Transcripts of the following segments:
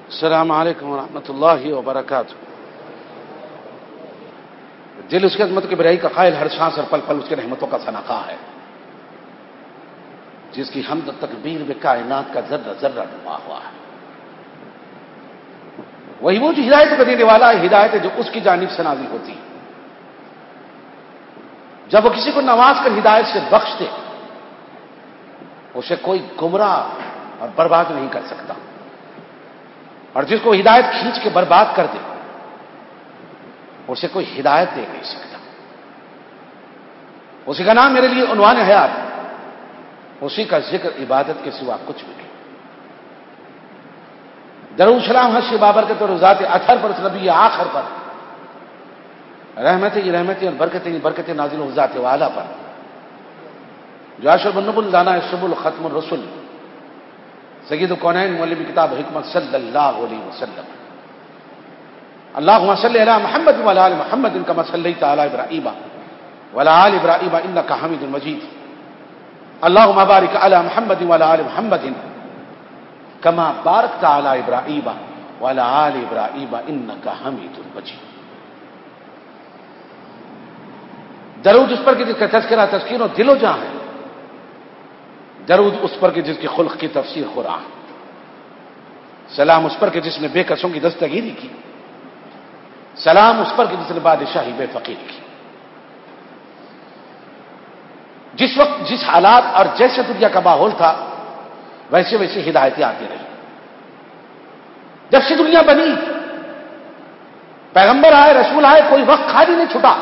السلام علیکم ورحمۃ اللہ وبرکاتہ۔ دل اس کی عظمت کی بڑائی کا قائل، ہر سانس اور پل پل اس کی رحمتوں کا سناخواہ ہے، جس کی حمد تکبیر میں کائنات کا ذرہ ذرہ ڈوبا ہوا ہے۔ وہی وہ جو ہدایت کو دینے والا ہے، ہدایت ہے جو اس کی جانب سے نازل ہوتی ہے۔ جب وہ کسی کو نواز کر ہدایت سے بخش دے، اسے کوئی گمراہ اور برباد نہیں کر سکتا، اور جس کو ہدایت کھینچ کے برباد کر دے، اسے کوئی ہدایت دے نہیں سکتا۔ اسی کا نام میرے لیے عنوان حیات، اسی کا ذکر عبادت کے سوا کچھ بھی نہیں۔ درود سلام حشر بابرکت اور ذات اطہر پر، اس نبی آخر پر، رحمتیں اور برکتیں نازل ہو ذات والا پر، جو اشرف النبل دانا سبل ختم الرسل سید الکونین مولوی کتاب حکمت صلی اللہ علیہ وسلم۔ اللہم صلی علی محمد وعلی آل محمد کما صلیت علی ابراہیم وعلی آل ابراہیم انک حمید مجید۔ اللہم بارک علی محمد وعلی آل محمد کما بارکت علی ابراہیم وعلی آل ابراہیم انک حمید مجید۔ درود اس پر کہ جس کا تذکرہ تذکیر و دل و جان ہے، درود اس پر کہ جس کی خلق کی تفسیر قرآن، سلام اس پر کہ جس نے بے کسوں کی دستگیری کی، سلام اس پر کہ جس نے بادشاہی بے فقیر کی۔ جس وقت جس حالات اور جیسے دنیا کا ماحول تھا، ویسے ویسے ہدایتیں آتی رہی۔ جب سے دنیا بنی، پیغمبر آئے، رسول آئے، کوئی وقت خالی نہیں چھٹا۔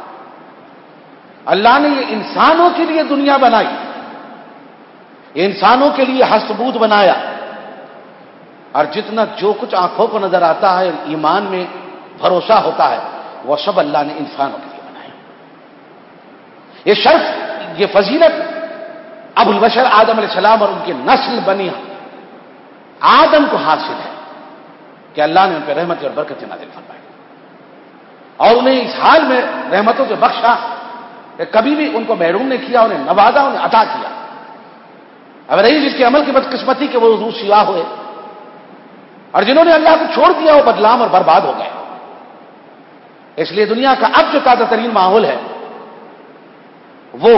اللہ نے یہ انسانوں کے لیے دنیا بنائی، یہ انسانوں کے لیے ہستبود بنایا، اور جتنا جو کچھ آنکھوں کو نظر آتا ہے، ایمان میں بھروسہ ہوتا ہے، وہ سب اللہ نے انسانوں کے لیے بنایا۔ یہ شرف، یہ فضیلت ابو البشر آدم علیہ السلام اور ان کی نسل بنی آدم کو حاصل ہے کہ اللہ نے ان پہ رحمت اور برکت نازل فرمائی، اور انہیں اس حال میں رحمتوں سے بخشا کہ کبھی بھی ان کو محروم نہیں کیا، انہیں نوازا، انہیں عطا کیا۔ اب رہی جس کے عمل کی بدقسمتی کے وہ روح سوا ہوئے، اور جنہوں نے اللہ کو چھوڑ دیا وہ بدنام اور برباد ہو گئے۔ اس لیے دنیا کا اب جو تازہ ترین ماحول ہے، وہ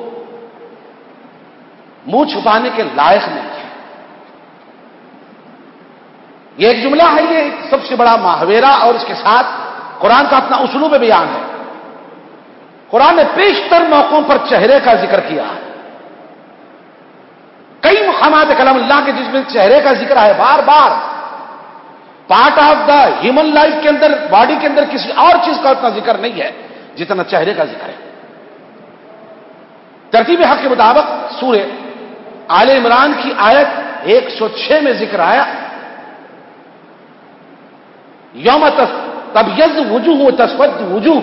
منہ چھپانے کے لائق نہیں ہے۔ یہ ایک جملہ ہے، یہ ایک سب سے بڑا محاورہ، اور اس کے ساتھ قرآن کا اپنا اسلوب بیان ہے۔ قرآن نے بیشتر موقعوں پر چہرے کا ذکر کیا ہے، کئی مقامات کلام اللہ کے جس میں چہرے کا ذکر ہے، بار بار part of the human life کے اندر، باڈی کے اندر کسی اور چیز کا اتنا ذکر نہیں ہے جتنا چہرے کا ذکر ہے۔ ترتیب حق کے مطابق سورہ آل عمران کی آیت 106 میں ذکر آیا، یوم تبیض وجوہ وتسود وجوہ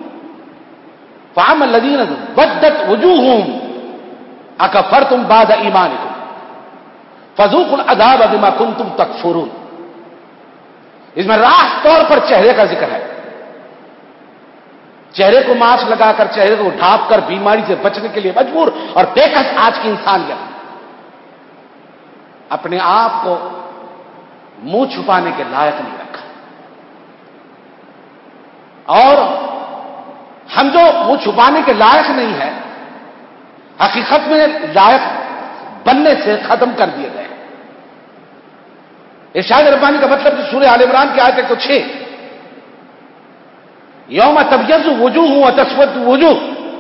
فاما الذین بدت وجوہہم اکفرتم بعد ایمانکم فذوقوا العذاب بما کنتم تکفرون۔ اس میں راہ طور پر چہرے کا ذکر ہے، چہرے کو ماسک لگا کر، چہرے کو ڈھانپ کر بیماری سے بچنے کے لیے مجبور اور بےکس آج کی انسانیت اپنے آپ کو منہ چھپانے کے لائق نہیں رکھا، اور ہم جو منہ چھپانے کے لائق نہیں ہے، حقیقت میں لائق بننے سے ختم کر دیے گئے۔ ارشاد ربانی کا مطلب جو سورہ آل عمران کی آیت 106، یوم تبیض وجوہ وتسود وجوہ،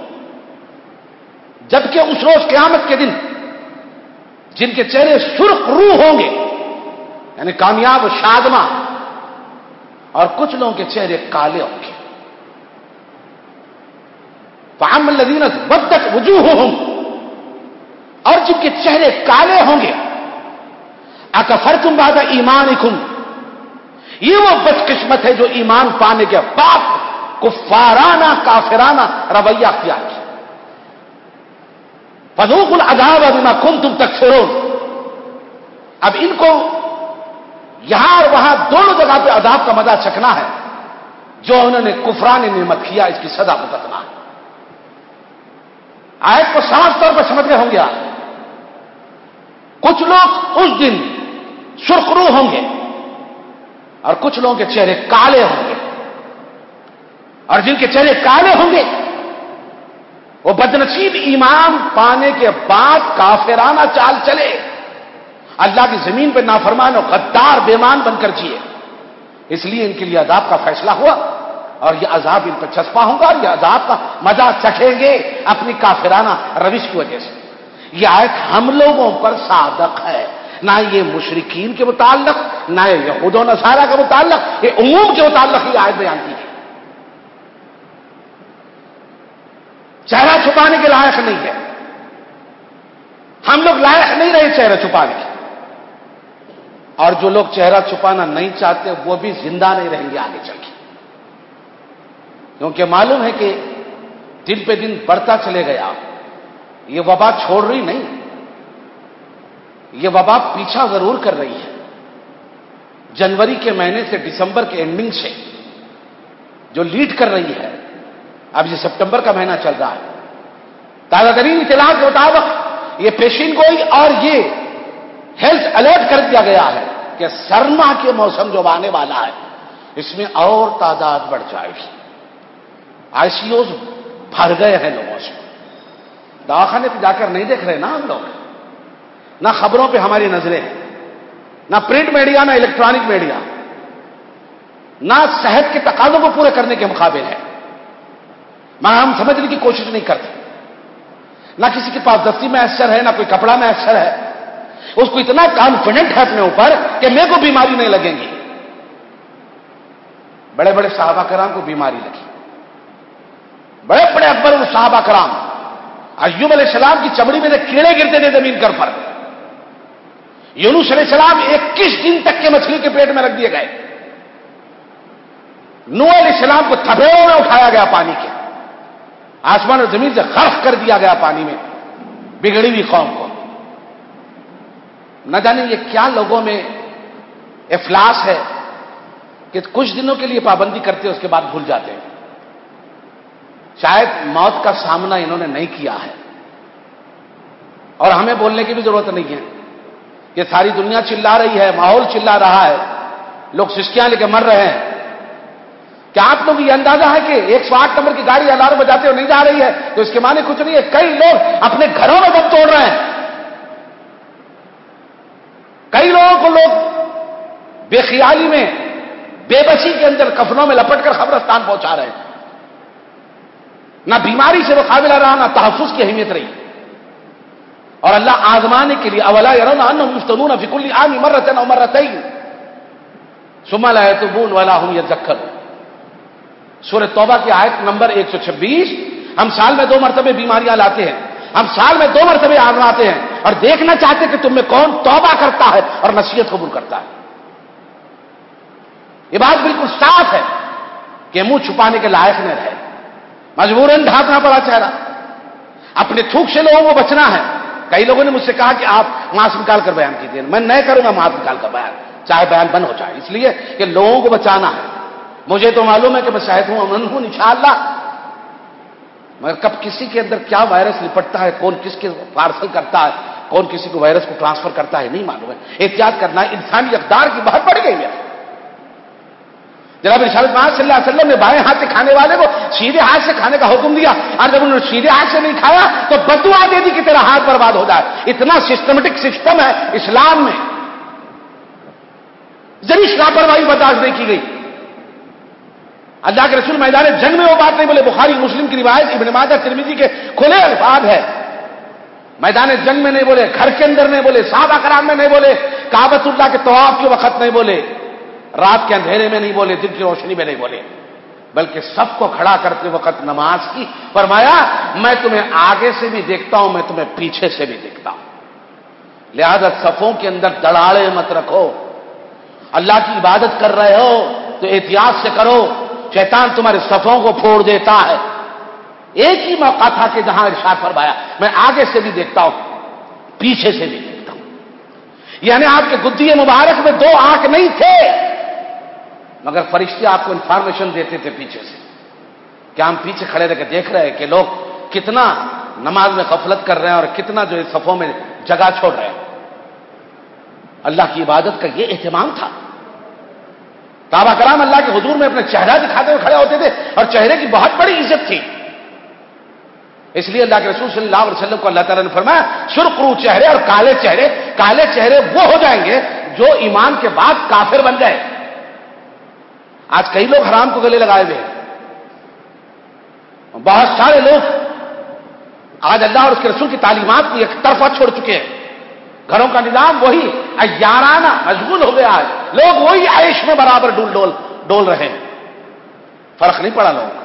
جبکہ اس روز قیامت کے دن جن کے چہرے سرخ روح ہوں گے، یعنی کامیاب و شادماں، اور کچھ لوگوں کے چہرے کالے ہوں گے۔ فَأَمَّا الَّذِينَ اسْوَدَّتْ وُجُوهُهُمْ، اور جن کے چہرے کالے ہوں گے، اکفرتم بعد ایمانکم، یہ وہ بدقسمت ہے جو ایمان پانے کے بعد کفارانہ کافرانہ رویہ اختیار کیا۔ فذوقوا العذاب بما کنتم تکفرون، اب ان کو یہاں اور وہاں دونوں جگہ پہ عذاب کا مزہ چکھنا ہے جو انہوں نے کفران نعمت کیا، اس کی سزا بھگتنا ہے۔ آیت کو صاف طور پر سمجھ گئے ہوں گے آپ۔ کچھ لوگ اس دن سرخرو ہوں گے، اور کچھ لوگوں کے چہرے کالے ہوں گے، اور جن کے چہرے کالے ہوں گے وہ بدنصیب ایمان پانے کے بعد کافرانہ چال چلے، اللہ کی زمین پہ نافرمان اور غدار بےمان بن کر جیے. اس لیے ان کے لیے عذاب کا فیصلہ ہوا، اور یہ عذاب ان پر چسپاں ہوگا، اور یہ عذاب کا مزہ چکھیں گے اپنی کافرانہ روش کی وجہ سے. یہ آیت ہم لوگوں پر صادق ہے، نہ یہ مشرکین کے متعلق، نہ یہود و نصارہ کے متعلق، یہ عموم کے متعلق یہ آیت بیان کی ہے. چہرہ چھپانے کے لائق نہیں ہے، ہم لوگ لائق نہیں رہے چہرہ چھپانے کے، اور جو لوگ چہرہ چھپانا نہیں چاہتے وہ بھی زندہ نہیں رہیں گے آگے چل کے، کیونکہ معلوم ہے کہ دن پہ دن بڑھتا چلے گیا. یہ وبا چھوڑ رہی نہیں، یہ وبا پیچھا ضرور کر رہی ہے. جنوری کے مہینے سے دسمبر کے اینڈنگ سے جو لیڈ کر رہی ہے، اب یہ سپٹمبر کا مہینہ چل رہا ہے، تازہ ترین اطلاعات کے مطابق یہ پیشین گوئی اور یہ ہیلتھ الرٹ کر دیا گیا ہے کہ سرما کے موسم جو آنے والا ہے اس میں اور تعداد بڑھ جائے گی. آئی سی اوز بھر گئے ہیں لوگوں سے، دواخانے پہ جا کر نہیں دیکھ رہے نا ہم لوگ، نہ خبروں پہ ہماری نظریں ہیں، نہ پرنٹ میڈیا، نہ الیکٹرانک میڈیا، نہ صحت کے تقاضوں کو پورے کرنے کے مقابل ہے، مگر ہم سمجھنے کی کوشش نہیں کرتے. نہ کسی کے پاس دستی میں اثر ہے، نہ کوئی کپڑا میں اثر ہے، اس کو اتنا کانفیڈنٹ ہے اپنے اوپر کہ میرے کو بیماری نہیں لگیں گی. بڑے بڑے صحابہ کرام کو بیماری لگی، بڑے بڑے اکبر صحابہ کرام، ایوب علیہ السلام کی چمڑی میں سے کیڑے گرتے تھے زمین پر. یونس علیہ السلام 21 دن تک کے مچھلی کے پیٹ میں رکھ دیے گئے. نوح علیہ السلام کو تھپیڑوں میں اٹھایا گیا پانی کے، آسمان اور زمین سے غرق کر دیا گیا پانی میں بگڑی ہوئی قوم کو. نہ جانے یہ کیا لوگوں میں افلاس ہے کہ کچھ دنوں کے لیے پابندی کرتے ہیں، اس کے بعد بھول جاتے ہیں. شاید موت کا سامنا انہوں نے نہیں کیا ہے، اور ہمیں بولنے کی بھی ضرورت نہیں ہے. یہ ساری دنیا چلا رہی ہے، ماحول چلا رہا ہے، لوگ سسکیاں لے کے مر رہے ہیں. کیا آپ لوگ یہ اندازہ ہے کہ 108 نمبر کی گاڑی الارم بجاتے ہوئے نہیں جا رہی ہے تو اس کے معنی کچھ نہیں ہے. کئی لوگ اپنے گھروں میں دم توڑ رہے ہیں، کئی لوگوں کو لوگ بے خیالی میں، بے بسی کے اندر کفنوں میں لپٹ کر قبرستان پہنچا رہے ہیں. نہ بیماری سے مقابلہ رہا، نہ تحفظ کی اہمیت رہی. اور اللہ آزمانے کے لیے اولا يرون انهم يفتنون في كل عام مرة او مرتين ثم لا يتوبون ولا هم يذكرون. سورہ توبہ کی آیت نمبر 126. ہم سال میں 2 مرتبہ بیماریاں لاتے ہیں، ہم سال میں 2 مرتبہ آزماتے ہیں، اور دیکھنا چاہتے کہ تم میں کون توبہ کرتا ہے اور نصیحت قبول کرتا ہے. یہ بات بالکل صاف ہے کہ منہ چھپانے کے لائق نہ رہے، مجبوراً ڈھانپنا پڑا چہرہ. اپنے تھوک سے لوگوں کو بچنا ہے. کئی لوگوں نے مجھ سے کہا کہ آپ ماسک نکال کر بیان کیجیے. میں نہیں کروں گا ماسک نکال کر بیان، چاہے بیان بند ہو جائے، اس لیے کہ لوگوں کو بچانا ہے. مجھے تو معلوم ہے کہ میں صحت ہوں، امن ہوں انشاءاللہ، مگر کب کسی کے اندر کیا وائرس لپٹتا ہے، کون کس کے پارسل کرتا ہے، کون کسی کو وائرس کو ٹرانسفر کرتا ہے، نہیں معلوم ہے. احتیاط کرنا ہے. انسانی اقدار کی بہت بڑھ گئی ہے. جناب ارشاد صلی اللہ علیہ وسلم نے بائیں ہاتھ سے کھانے والے کو سیدھے ہاتھ سے کھانے کا حکم دیا، اور جب انہوں نے سیدھے ہاتھ سے نہیں کھایا تو بددعا دے دی کہ تیرا ہاتھ برباد ہو جائے. اتنا سسٹمیٹک سسٹم ہے اسلام میں، ذرا لاپرواہی برداشت نہیں کی گئی. اللہ کے رسول میدان جنگ میں وہ بات نہیں بولے. بخاری مسلم کی روایت، ابن ماجہ ترمذی کے کھلے الفاظ ہے. میدان جنگ میں نہیں بولے، گھر کے اندر نہیں بولے، صحابہ کرام میں نہیں بولے، کعبۃ اللہ کے طواف کے وقت نہیں بولے، رات کے اندھیرے میں نہیں بولے، دن کی روشنی میں نہیں بولے، بلکہ سب کو کھڑا کرتے وقت نماز کی. فرمایا میں تمہیں آگے سے بھی دیکھتا ہوں، میں تمہیں پیچھے سے بھی دیکھتا ہوں، لہذا صفوں کے اندر دڑاڑے مت رکھو. اللہ کی عبادت کر رہے ہو تو احتیاط سے کرو، شیطان تمہارے صفوں کو پھوڑ دیتا ہے. ایک ہی موقع تھا کہ جہاں ارشاد فرمایا میں آگے سے بھی دیکھتا ہوں، پیچھے سے بھی دیکھتا ہوں. یعنی آپ کے گدی مبارک میں 2 آنکھ نہیں تھے، مگر فرشتے آپ کو انفارمیشن دیتے تھے پیچھے سے. کیا ہم پیچھے کھڑے رہ کے دیکھ رہے ہیں کہ لوگ کتنا نماز میں غفلت کر رہے ہیں اور کتنا جو ہے صفوں میں جگہ چھوڑ رہے ہیں. اللہ کی عبادت کا یہ اہتمام تھا. صحابہ کرام اللہ کے حضور میں اپنا چہرہ دکھاتے ہوئے کھڑے ہوتے تھے اور چہرے کی بہت بڑی عزت تھی. اس لیے اللہ کے رسول صلی اللہ علیہ وسلم کو اللہ تعالیٰ نے فرمایا سرخ رو چہرے اور کالے چہرے وہ ہو جائیں گے جو ایمان کے بعد کافر بن گئے. آج کئی لوگ حرام کو گلے لگائے ہوئے ہیں. بہت سارے لوگ آج اللہ اور اس کے رسول کی تعلیمات کو ایک طرفہ چھوڑ چکے ہیں. گھروں کا نظام وہی یارانہ مشغول ہو گیا. آج لوگ وہی عیش میں برابر ڈول رہے ہیں. فرق نہیں پڑا لوگوں کا.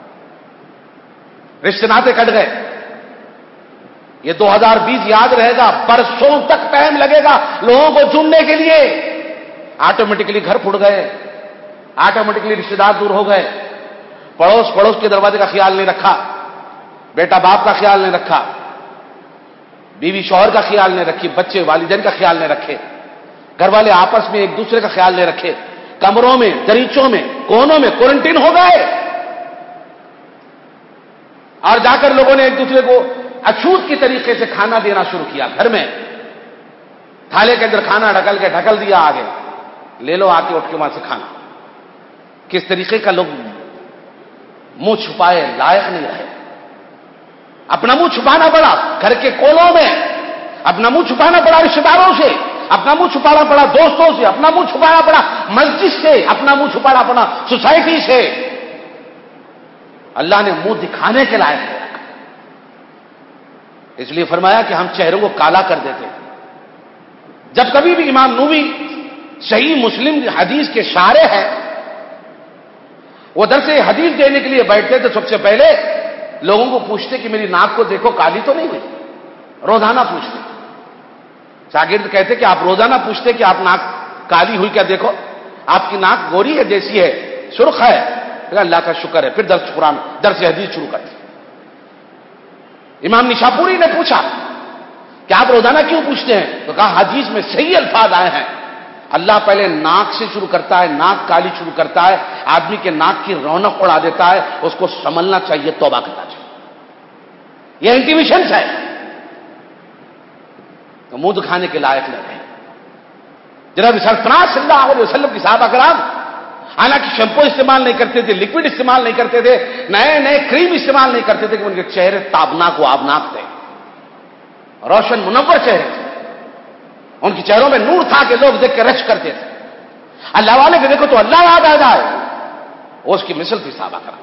رشتے ناطے کٹ گئے. یہ 2020 یاد رہے گا. برسوں تک ٹائم لگے گا لوگوں کو چننے کے لیے. آٹومیٹکلی گھر پھٹ گئے, آٹومیٹکلی رشتے دار دور ہو گئے. پڑوس کے دروازے کا خیال نہیں رکھا, بیٹا باپ کا خیال نہیں رکھا, بیوی شوہر کا خیال نہیں رکھی, بچے والدین کا خیال نہیں رکھے, گھر والے آپس میں ایک دوسرے کا خیال نہیں رکھے, کمروں میں, دریچوں میں, کونوں میں کوارنٹین ہو گئے. اور جا کر لوگوں نے ایک دوسرے کو اچھوت کی طریقے سے کھانا دینا شروع کیا. گھر میں تھالے کے اندر کھانا ڈھکل دیا, آگے لے لو, آ کے اٹھ کے وہاں سے کھانا. کس طریقے کا لوگ منہ چھپائے لائق نہیں رہے. اپنا منہ چھپانا پڑا گھر کے کونوں میں, اپنا منہ چھپانا پڑا رشتے داروں سے, اپنا منہ چھپانا پڑا دوستوں سے, اپنا منہ چھپانا پڑا مسجد سے, اپنا منہ چھپانا پڑا سوسائٹی سے. اللہ نے منہ دکھانے کے لائق ہے. اس لیے فرمایا کہ ہم چہروں کو کالا کر دیتے. جب کبھی بھی امام نووی صحیح مسلم حدیث کے شارح ہے, وہ درس حدیث دینے کے لیے بیٹھتے تو سب سے پہلے لوگوں کو پوچھتے کہ میری ناک کو دیکھو کالی تو نہیں ہوئی. روزانہ پوچھتے. شاگرد کہتے کہ آپ روزانہ پوچھتے کہ آپ ناک کالی ہوئی کیا, دیکھو آپ کی ناک گوری ہے جیسی ہے, سرخ ہے. اللہ کا شکر ہے. پھر درس حدیث شروع کرتے. امام نشاپوری نے پوچھا کہ آپ روزانہ کیوں پوچھتے ہیں, تو کہا حدیث میں صحیح الفاظ آئے ہیں, اللہ پہلے ناک سے شروع کرتا ہے, ناک کالی شروع کرتا ہے, آدمی کے ناک کی رونق اڑا دیتا ہے, اس کو سنبھلنا چاہیے, توبہ کرنا چاہیے. یہ انٹیمیشنز ہے. تو منہ دکھانے کے لائق نہیں ہے. جناب سرفراز صلی اللہ علیہ وسلم کی صحابہ کرام حالانکہ شیمپو استعمال نہیں کرتے تھے, لکوڈ استعمال نہیں کرتے تھے, نئے کریم استعمال نہیں کرتے تھے, کہ ان کے چہرے تابناک و آبناک تھے, روشن منور چہرے تھے. ان کے چہروں میں نور تھا کہ لوگ دیکھ کے رش کرتے تھے. اللہ والے کے دیکھو تو اللہ یاد آ جائے, وہ اس کی مثل تھی صحابہ کرام.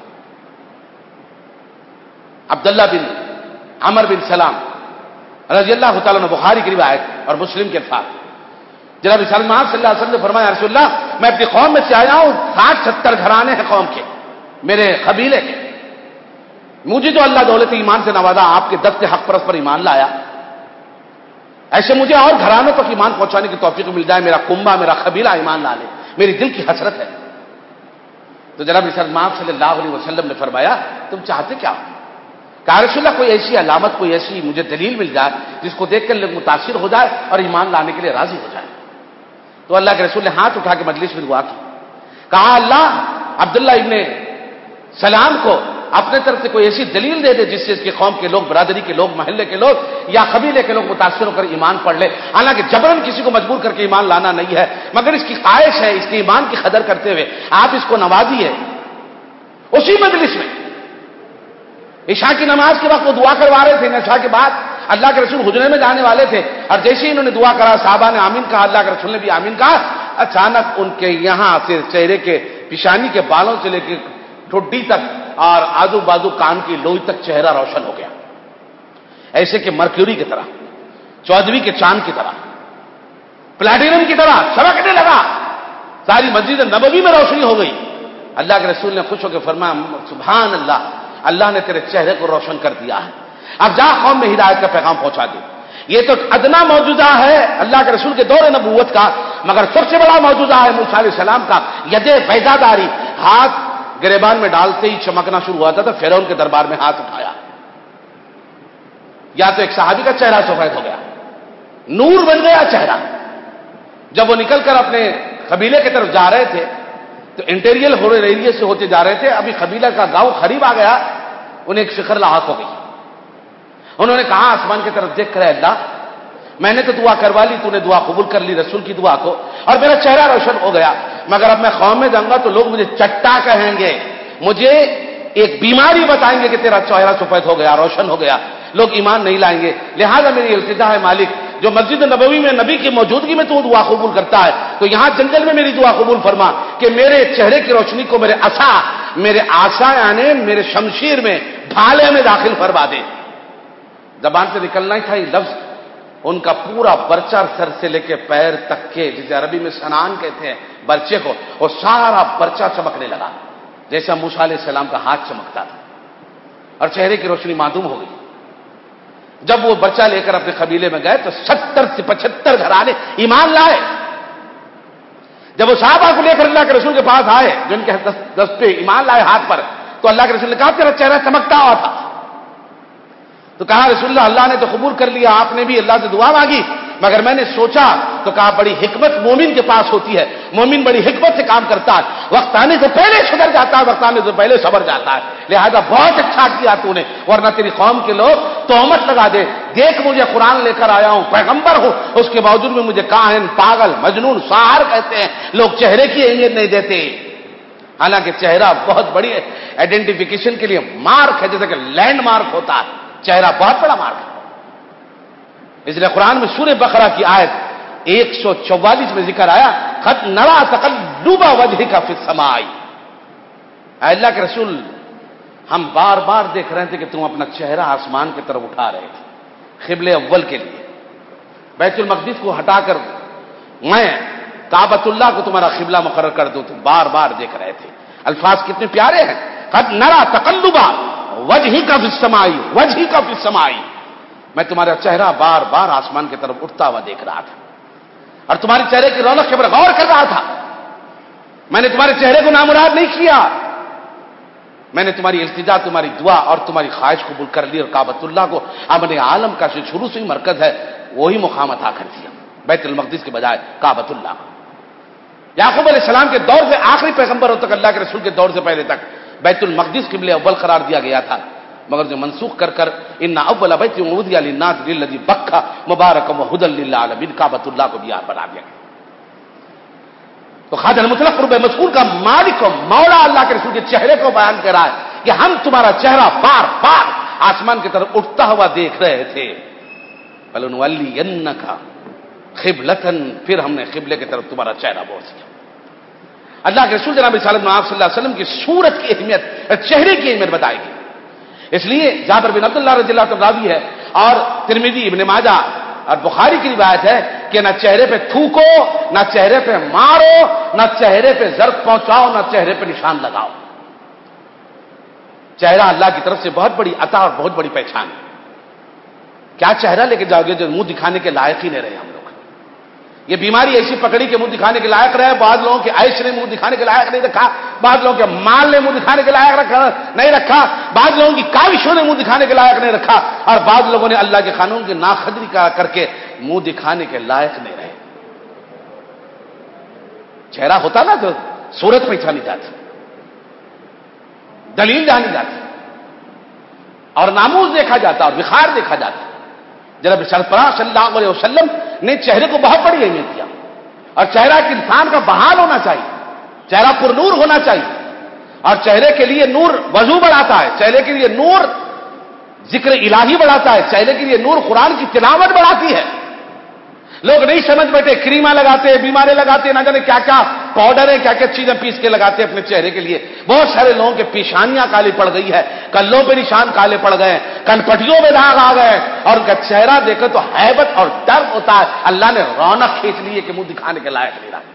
عبداللہ بن عمر بن سلام رضی اللہ تعالیٰ عنہ, بخاری کی روایت اور مسلم کے الفاظ, جناب سلمان صلی اللہ علیہ وسلم نے فرمایا رسول اللہ میں اپنی قوم میں سے آیا ہوں, 60-70 گھرانے ہیں قوم کے, میرے قبیلے کے. مجھے تو اللہ دولت ایمان سے نوازا, آپ کے دست حق پرست پر ایمان لایا, ایسے مجھے اور گھرانوں تک ایمان پہنچانے کی توفیق مل جائے, میرا کنبہ میرا قبیلہ ایمان لا لے, میری دل کی حسرت ہے. تو جناب سلمان صلی اللہ علیہ وسلم نے فرمایا تم چاہتے کیا؟ کہ رسول اللہ کوئی ایسی علامت, کوئی ایسی مجھے دلیل مل جائے جس کو دیکھ کر لوگ متاثر ہو جائے اور ایمان لانے کے لیے راضی ہو جائے. تو اللہ کے رسول نے ہاتھ اٹھا کے مجلس میں دعا کی. کہا اللہ عبداللہ ابن سلام کو اپنے طرف سے کوئی ایسی دلیل دے دے جس سے اس کی قوم کے لوگ, برادری کے لوگ, محلے کے لوگ یا قبیلے کے لوگ متاثر ہو کر ایمان پڑھ لے. حالانکہ جبرن کسی کو مجبور کر کے ایمان لانا نہیں ہے, مگر اس کی خواہش ہے, اس کے ایمان کی قدر کرتے ہوئے آپ اس کو نوازیے. اسی مجلس میں عشاء کی نماز کے وقت وہ دعا کروا رہے تھے. عشاء کے بعد اللہ کے رسول حجرے میں جانے والے تھے, اور جیسے ہی انہوں نے دعا کرا صحابہ نے آمین کہا, اللہ کے رسول نے بھی آمین کہا. اچانک ان کے یہاں سے چہرے کے پیشانی کے بالوں سے لے کے ٹھوڈی تک اور آزو بازو کان کی لوئی تک چہرہ روشن ہو گیا, ایسے کہ مرکیوری کی طرح, 14ویں کے چاند کی طرح, پلاٹینم کی طرح چمکنے لگا. ساری مسجد نبوی میں روشنی ہو گئی. اللہ کے رسول نے خوش ہو کے فرمایا سبحان اللہ, اللہ نے تیرے چہرے کو روشن کر دیا ہے, اب جا قوم میں ہدایت کا پیغام پہنچا دے. یہ تو ادنا موجودہ ہے اللہ کے رسول کے دور نبوت کا, مگر سب سے بڑا موجودہ ہے موسیٰ علیہ السلام کا ید بیضاداری. ہاتھ گریبان میں ڈالتے ہی چمکنا شروع ہوا تھا. فرعون کے دربار میں ہاتھ اٹھایا, یا تو ایک صحابی کا چہرہ سفید ہو گیا, نور بن گیا چہرہ. جب وہ نکل کر اپنے قبیلے کی طرف جا رہے تھے تو انٹیریل ایریے سے ہوتے جا رہے تھے, ابھی قبیلہ کا گاؤں قریب آ گیا, انہیں ایک فکر لاحق ہو گئی. انہوں نے کہا آسمان کی طرف دیکھ کر اللہ میں نے تو دعا کروا لی, تو نے دعا قبول کر لی رسول کی دعا کو, اور میرا چہرہ روشن ہو گیا, مگر اب میں قوم میں جاؤں گا تو لوگ مجھے چٹا کہیں گے، مجھے ایک بیماری بتائیں گے کہ تیرا چہرہ سفید ہو گیا، روشن ہو گیا، لوگ ایمان نہیں لائیں گے۔ لہذا میری التجا ہے مالک، جو مسجد نبوی میں نبی کی موجودگی میں تو دعا قبول کرتا ہے، تو یہاں جنگل میں میری دعا قبول فرما کہ میرے چہرے کی روشنی کو میرے عصا یعنی میرے شمشیر میں، بھالے میں داخل فرما دے۔ زبان سے نکلنا ہی تھا یہ لفظ، ان کا پورا برچہ سر سے لے کے پیر تک کے، جسے عربی میں سنان کہتے ہیں برچے کو، اور سارا برچہ چمکنے لگا جیسا موسیٰ علیہ السلام کا ہاتھ چمکتا تھا، اور چہرے کی روشنی معدوم ہو گئی۔ جب وہ برچہ لے کر اپنے قبیلے میں گئے تو 70 سے 75 گھرانے ایمان لائے۔ جب وہ صحابہ کو لے کر اللہ کے رسول کے پاس آئے، جو ان کے دست پہ ایمان لائے ہاتھ پر، تو اللہ کے رسول نے کہا تیرا چہرہ چمکتا ہوا تھا۔ تو کہا رسول اللہ نے تو قبول کر لیا، آپ نے بھی اللہ سے دعا مانگی، مگر میں نے سوچا، تو کہا بڑی حکمت مومن کے پاس ہوتی ہے، مومن بڑی حکمت سے کام کرتا ہے، وقت آنے سے پہلے سدھر جاتا ہے، وقت آنے سے پہلے صبر جاتا ہے، لہذا بہت اچھا کیا تو نے، ورنہ تیری قوم کے لوگ تہمت لگا دے، دیکھ مجھے قرآن لے کر آیا ہوں، پیغمبر ہوں، اس کے باوجود میں مجھے کاہن، پاگل، مجنون، ساحر کہتے ہیں، لوگ چہرے کی اہمیت نہیں دیتے، حالانکہ چہرہ بہت بڑی آئیڈینٹیفیکیشن کے لیے مارک ہے، جیسے کہ لینڈ مارک ہوتا ہے، چہرہ بہت بڑا مارک ہے۔ اس لیے قرآن میں سورہ بقرہ کی آیت 144 میں ذکر آیا، قد نرى تقلب وجهك في السماء، اے اللہ کے رسول ہم بار بار دیکھ رہے تھے کہ تم اپنا چہرہ آسمان کی طرف اٹھا رہے تھے قبلہ اول کے لیے، بیت المقدس کو ہٹا کر میں کعبۃ اللہ کو تمہارا قبلہ مقرر کر دوں، تم بار بار دیکھ رہے تھے۔ الفاظ کتنے پیارے ہیں، قد نرى تقلب وجهك في السماء، وجهك في السماء، میں تمہارا چہرہ بار بار آسمان کی طرف اٹھتا ہوا دیکھ رہا تھا، اور تمہارے چہرے کی رونق کے اوپر غور کر رہا تھا، میں نے تمہارے چہرے کو نامراد نہیں کیا، میں نے تمہاری التجا، تمہاری دعا اور تمہاری خواہش قبول کر لی، اور کعبۃ اللہ کو امن عالم کا شروع سے ہی مرکز ہے وہی مقام عطا کر دیا، بیت المقدس کے بجائے کعبۃ اللہ۔ یعقوب علیہ السلام کے دور سے آخری پیغمبروں تک، اللہ کے رسول کے دور سے پہلے تک بیت المقدس قبلہ اول قرار دیا گیا تھا، مگر جو منسوخ کر ان اول بیت وضع للناس للذی بکہ مبارکا وہدی للعالمین، کعبۃ اللہ کو بھی یاد بنا دیا گیا۔ تو خواجہ المطلق قرب مذکور کا مالک و مولا اللہ کے رسول کے چہرے کو بیان کر رہا ہے کہ ہم تمہارا چہرہ بار بار آسمان کی طرف اٹھتا ہوا دیکھ رہے تھے، فلنولینک قبلۃ، پھر ہم نے قبلے کی طرف تمہارا چہرہ موڑ دیا۔ اللہ کے رسول جناب رسالت میں آپ صلی اللہ علیہ وسلم کی صورت کی اہمیت، چہرے کی اہمیت بتائی گئی، اس لیے جابر بن عبداللہ رضی اللہ عنہ راوی ہے، اور ترمذی، ابن ماجہ اور بخاری کی روایت ہے کہ نہ چہرے پہ تھوکو، نہ چہرے پہ مارو، نہ چہرے پہ ضرب پہنچاؤ، نہ چہرے پہ نشان لگاؤ۔ چہرہ اللہ کی طرف سے بہت بڑی عطا اور بہت بڑی پہچان ہے۔ کیا چہرہ لے کے جاؤ گے جو منہ دکھانے کے لائق ہی نہیں رہے ہم لوگ؟ یہ بیماری ایسی پکڑی کہ منہ دکھانے کے لائق رہے، بعض لوگوں کے عیش نے منہ دکھانے کے لائق نہیں رکھا، بعض لوگوں کے مال نے منہ دکھانے کے لائق نہیں رکھا، بعض لوگوں کی کاوشوں نے منہ دکھانے کے لائق نہیں رکھا، اور بعض لوگوں نے اللہ کے قانون کی ناقدری کر کے منہ دکھانے کے لائق نہیں رہے۔ چہرہ ہوتا نا تو صورت پہچانی جاتی، دلیل جانی جاتی، اور ناموز دیکھا جاتا، اور وقار دیکھا جاتا۔ جناب سرفراز صلی اللہ علیہ وسلم نے چہرے کو بہت بڑی اہمیت دیا، اور چہرہ ایک انسان کا بحال ہونا چاہیے، چہرہ پر نور ہونا چاہیے، اور چہرے کے لیے نور وضو بڑھاتا ہے، چہرے کے لیے نور ذکر الہی بڑھاتا ہے، چہرے کے لیے نور قرآن کی تلاوت بڑھاتی ہے۔ لوگ نہیں سمجھ بیٹھے، کریمہ لگاتے ہیں، بیمارے لگاتے ہیں، نہ جانے کیا کیا پاؤڈر ہے، کیا کیا چیزیں پیس کے لگاتے ہیں اپنے چہرے کے لیے۔ بہت سارے لوگوں کے پیشانیاں کالی پڑ گئی ہے، کلوں پہ نشان کالے پڑ گئے، کنپٹیوں میں داغ آ گئے، اور ان کا چہرہ دیکھے تو ہیبت اور ڈر ہوتا ہے۔ اللہ نے رونق کھینچ لی ہے کہ منہ دکھانے کے لائق نہیں رہا۔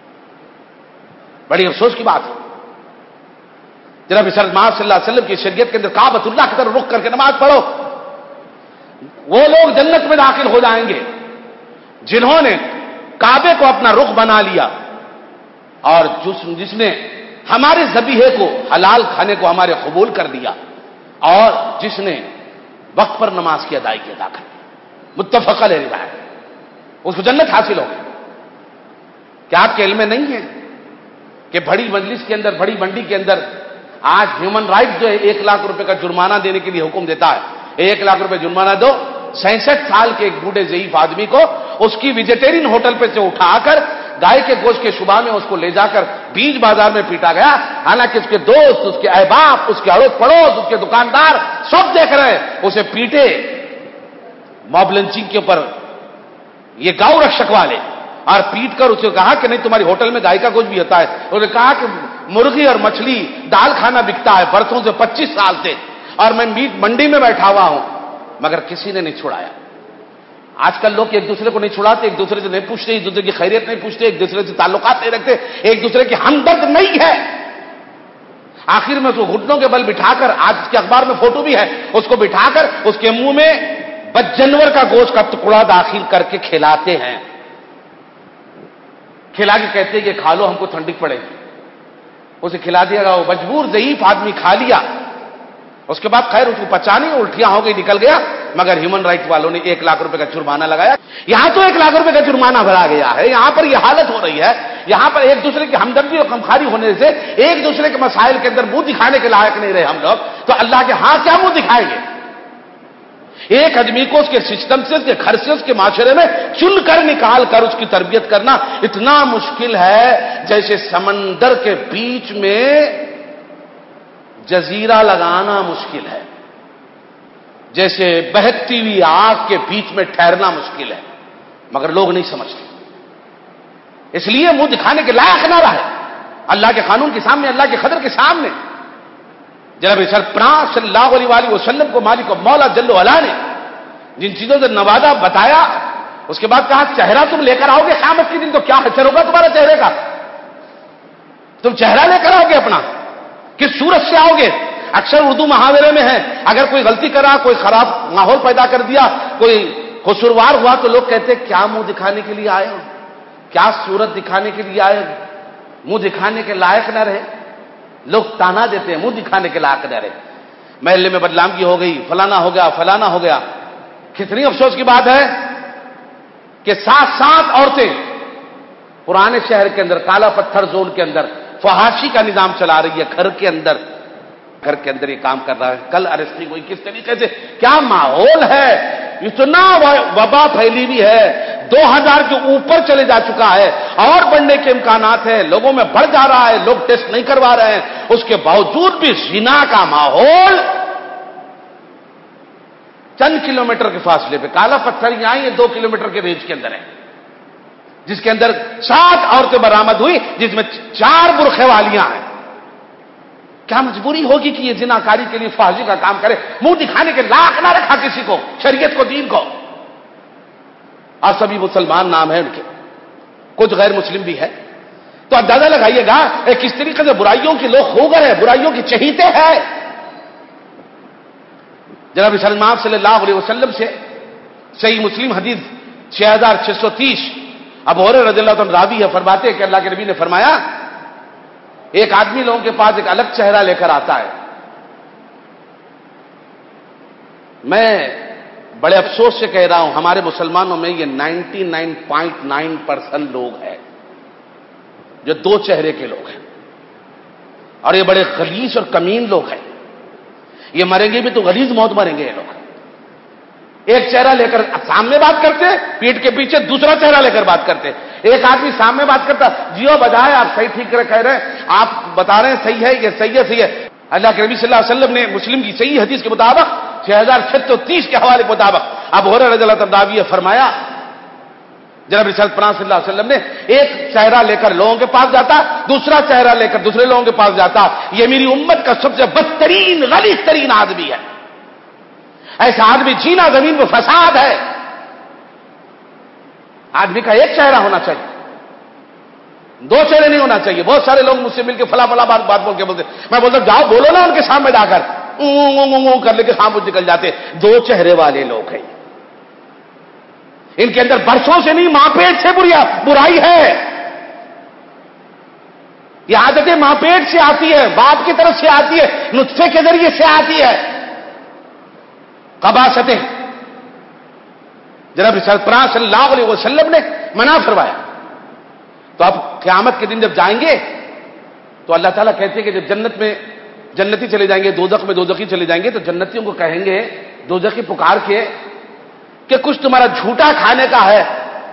بڑی افسوس کی بات ہے۔ جناب صلی اللہ علیہ وسلم کی شریعت کے اندر کعبۃ اللہ کی طرف رخ کر کے نماز پڑھو، وہ لوگ جنت میں داخل ہو جائیں گے جنہوں نے کعبے کو اپنا رخ بنا لیا، اور جس نے ہمارے ذبیحے کو، حلال کھانے کو ہمارے قبول کر دیا، اور جس نے وقت پر نماز کی ادائیگی ادا کر دی۔ متفق علیہ روایت، اس کو جنت حاصل ہو گئی۔ کیا آپ کے علم میں نہیں ہے کہ بڑی مجلس کے اندر، بڑی منڈی کے اندر آج ہیومن رائٹس جو ہے 1 لاکھ روپے کا جرمانہ دینے کے لیے حکم دیتا ہے، 1 لاکھ روپے جرمانہ دو، 66 سال کے ایک بوڑھے ضعیف آدمی کو اس کی ویجیٹیرین ہوٹل پہ سے اٹھا کر گائے کے گوشت کے شبہ میں اس کو لے جا کر بیج بازار میں پیٹا گیا، حالانکہ اس کے دوست، اس کے احباب، اس کے اڑوس پڑوس، اس کے دکاندار سب دیکھ رہے ہیں، اسے پیٹے موب لنچنگ کے اوپر یہ گاؤں رکشک والے، اور پیٹ کر اسے کہا کہ نہیں تمہاری ہوٹل میں گائے کا گوشت بھی ہوتا ہے. انہوں نے کہا کہ مرغی اور مچھلی دال کھانا بکتا ہے برسوں سے، 25 سال سے، اور میں میٹ منڈی میں بیٹھا ہوا ہوں، مگر کسی نے نہیں چھڑایا. آج کل لوگ ایک دوسرے کو نہیں چھڑاتے، ایک دوسرے سے نہیں پوچھتے، ایک دوسرے کی خیریت نہیں پوچھتے، ایک دوسرے سے تعلقات نہیں رکھتے، ایک دوسرے کی ہمدرد نہیں ہے. آخر میں اس کو گھٹنوں کے بل بٹھا کر، آج کے اخبار میں فوٹو بھی ہے، اس کو بٹھا کر اس کے منہ میں بد جانور کا گوشت کا ٹکڑا داخل کر کے کھلاتے ہیں، کھلا کے کہتے ہیں کہ کھا لو ہم کو ٹھنڈک پڑے گی. اسے کھلا دیا گا، وہ مجبور ضعیف آدمی کھا لیا. اس کے بعد خیر اس کو پچا نہیں، الٹیاں ہو گئی، نکل گیا، مگر ہیومن رائٹ والوں نے 1 لاکھ روپے کا جرمانہ لگایا. یہاں تو 1 لاکھ روپے کا جرمانہ بھرا گیا ہے، یہاں پر یہ حالت ہو رہی ہے. یہاں پر ایک دوسرے کی ہمدردی اور غمخواری ہونے سے ایک دوسرے کے مسائل کے اندر منہ دکھانے کے لائق نہیں رہے ہم لوگ، تو اللہ کے ہاں کیا منہ دکھائیں گے؟ ایک آدمی کو اس کے سسٹم سے، اس کے گھر سے، اس کے معاشرے میں چن کر نکال کر اس کی تربیت کرنا اتنا مشکل ہے جیسے سمندر کے بیچ میں جزیرہ لگانا مشکل ہے، جیسے بہتی ہوئی آگ کے بیچ میں ٹھہرنا مشکل ہے، مگر لوگ نہیں سمجھتے، اس لیے منہ دکھانے کے لائق نہ رہے اللہ کے قانون کے سامنے، اللہ کے قدر کے سامنے. جناب سرفراز صلی اللہ علیہ وآلہ وسلم کو مالک و مولا جل وعلا نے جن چیزوں سے نوازا بتایا، اس کے بعد کہا چہرہ تم لے کر آؤ گے قیامت کے دن تو کیا حشر ہوگا تمہارا چہرے کا؟ تم چہرہ لے کر آؤ گے اپنا، کس صورت سے آؤ گے؟ اکثر اردو محاورے میں ہے، اگر کوئی غلطی کرا، کوئی خراب ماحول پیدا کر دیا، کوئی قصوروار ہوا تو لوگ کہتے کیا منہ دکھانے کے لیے آئے ہو، کیا صورت دکھانے کے لیے آئے ہو، منہ دکھانے کے لائق نہ رہے. لوگ تانا دیتے ہیں منہ دکھانے کے لائق نہ رہے، محلے میں بدنامی ہو گئی، فلانا ہو گیا، فلانا ہو گیا. کتنی افسوس کی بات ہے کہ 7 عورتیں پرانے شہر کے اندر کالا پتھر زون کے اندر فحاشی کا نظام چلا رہی ہے، گھر کے اندر یہ کام کر رہا ہے. کل ارسٹنگ ہوئی، کس طریقے سے، کیا ماحول ہے، اتنا وبا پھیلی بھی ہے، 2000 کے اوپر چلے جا چکا ہے اور بڑھنے کے امکانات ہیں، لوگوں میں بڑھ جا رہا ہے، لوگ ٹیسٹ نہیں کروا رہے ہیں، اس کے باوجود بھی زنا کا ماحول چند کلومیٹر کے فاصلے پہ. کالا پتھر یہاں یہ 2 کلومیٹر کے رینج کے اندر ہے، جس کے اندر 7 عورتیں برآمد ہوئی، جس میں 4 برقعے والیاں ہیں. کیا مجبوری ہوگی کہ یہ زناکاری کے لیے فحاشی کا کام کرے؟ منہ دکھانے کے لائق نہ رکھا کسی کو، شریعت کو، دین کو. اور سبھی مسلمان نام ہیں ان کے، کچھ غیر مسلم بھی ہے. تو اندازہ لگائیے گا کس طریقے سے برائیوں کے لوگ ہو گئے ہیں، برائیوں کے چہیتے ہیں. جناب سلمان صلی اللہ علیہ وسلم سے صحیح مسلم حدیث 6630 ابو ہریرہ رضی اللہ عنہ راوی ہے، فرماتے ہیں کہ اللہ کے نبی نے فرمایا ایک آدمی لوگوں کے پاس ایک الگ چہرہ لے کر آتا ہے. میں بڑے افسوس سے کہہ رہا ہوں ہمارے مسلمانوں میں یہ 99.9% لوگ ہیں جو 2 چہرے کے لوگ ہیں، اور یہ بڑے غلیظ اور کمین لوگ ہیں. یہ مریں گے بھی تو غلیظ موت مریں گے یہ لوگ. ایک چہرہ لے کر سامنے بات کرتے، پیٹ کے پیچھے دوسرا چہرہ لے کر بات کرتے. ایک آدمی سامنے بات کرتا، جیو بجائے آپ صحیح ٹھیک کہہ رہے ہیں، آپ بتا رہے ہیں صحیح ہے، یہ صحیح ہے، صحیح ہے. اللہ کے نبی صلی اللہ علیہ وسلم نے مسلم کی صحیح حدیث کے مطابق 6630 کے حوالے کے مطابق ابو ہریرہ رضی اللہ عنہ نے فرمایا جناب رسالت پناہ صلی اللہ علیہ وسلم نے ایک چہرہ لے کر لوگوں کے پاس جاتا، دوسرا چہرہ لے کر دوسرے لوگوں کے پاس جاتا. یہ میری امت کا سب سے بدترین غلیظ ترین آدمی ہے. ایسا آدمی جینا زمین میں فساد ہے. آدمی کا ایک چہرہ ہونا چاہیے، 2 چہرے نہیں ہونا چاہیے. بہت سارے لوگ مجھ سے مل کے فلا بات بول کے بولتے، میں بولتا جاؤ بولو نا ان کے سامنے جا کر کر لے کے خاموش نکل جاتے. 2 چہرے والے لوگ ہیں. ان کے اندر برسوں سے نہیں، ماں پیٹ سے برائی ہے. یہ عادتیں ماں پیٹ سے آتی ہے، باپ کی طرف سے آتی ہے، نطفے کے ذریعے سے آتی ہے. قباستیں جناب رسالت پناہ صلی اللہ علیہ وسلم نے منع فرمایا. تو اب قیامت کے دن جب جائیں گے تو اللہ تعالیٰ کہتے ہیں کہ جب جنت میں جنتی چلے جائیں گے، دوزخ میں دوزخی چلے جائیں گے، تو جنتیوں کو کہیں گے دوزخی پکار کے کہ کچھ تمہارا جھوٹا کھانے کا ہے، تو